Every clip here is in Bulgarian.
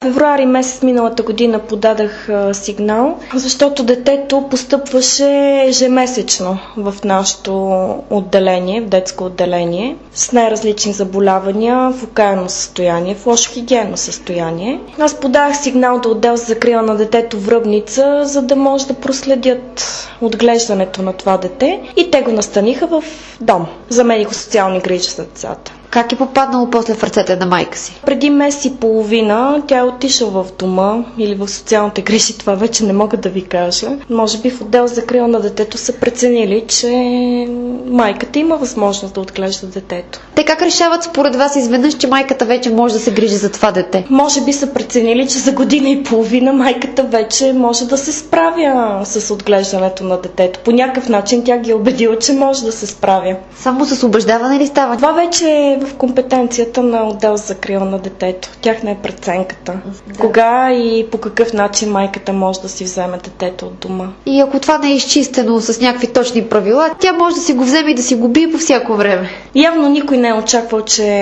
Февруари месец миналата година подадах сигнал, защото детето постъпваше ежемесечно в нашето отделение, в детско отделение, с най-различни заболявания, в окаяно състояние, в лошо хигиенно състояние. Аз подадах сигнал до отдел за закрила на детето в Ръбница, за да може да проследят отглеждането на това дете, и те го настаниха в дом за медико-социални грижи за децата. Как е попаднало после в ръцете на майка си? Преди месец и половина тя е отишла в дома или в социалните грижи, това вече не мога да ви кажа. Може би в отдел за закрила на детето са преценили, че майката има възможност да отглежда детето. Те как решават според вас изведнъж, че майката вече може да се грижи за това дете? Може би са преценили, че за година и половина майката вече може да се справя с отглеждането на детето. По някакъв начин тя ги е убедила, че може да се справя. Само с убеждаване ли става? Това вече е в компетенцията на отдел за закрила на детето. Тяхна е преценката. Да. Кога и по какъв начин майката може да си вземе детето от дома. И ако това не е изчистено с някакви точни правила, тя може да си го вземе и да си го бие по всяко време. Явно никой не е очаквал,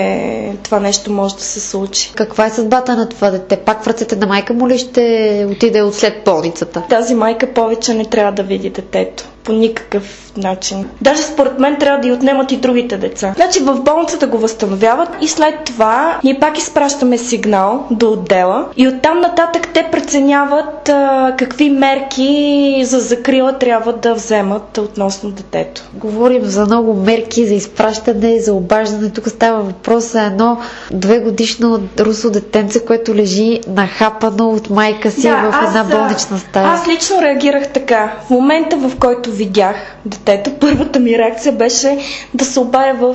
че това нещо може да се случи. Каква е съдбата на това дете? Пак в ръцете на майка му ли ще отиде от след болницата? Тази майка повече не трябва да види детето. По никакъв начин. Даже според мен трябва да й отнемат и другите деца. Значи в болницата го възстановяват и след това ние пак изпращаме сигнал до отдела и оттам нататък те преценяват какви мерки за закрила трябва да вземат относно детето. Говорим за много мерки, за изпращане, за обаждане. Тук става въпрос за едно 2-годишно русло детенце, което лежи нахапано от майка си в една болнична стая. Аз лично реагирах така. В момента, в който видях детето, първата ми реакция беше да се обая в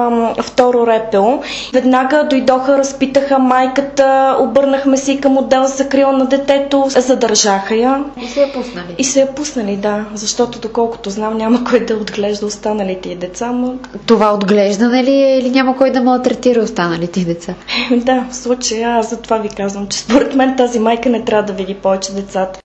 второ РПУ. Веднага дойдоха, разпитаха майката, обърнахме се и към отдел за закрила на детето, задържаха я. И се я пуснали? И се я пуснали, да. Защото, доколкото знам, няма кой да отглежда останалите деца. Това отглеждане ли е или няма кой да малтретира останалите деца? Да, в случая аз за това ви казвам, че според мен тази майка не трябва да види повече децата.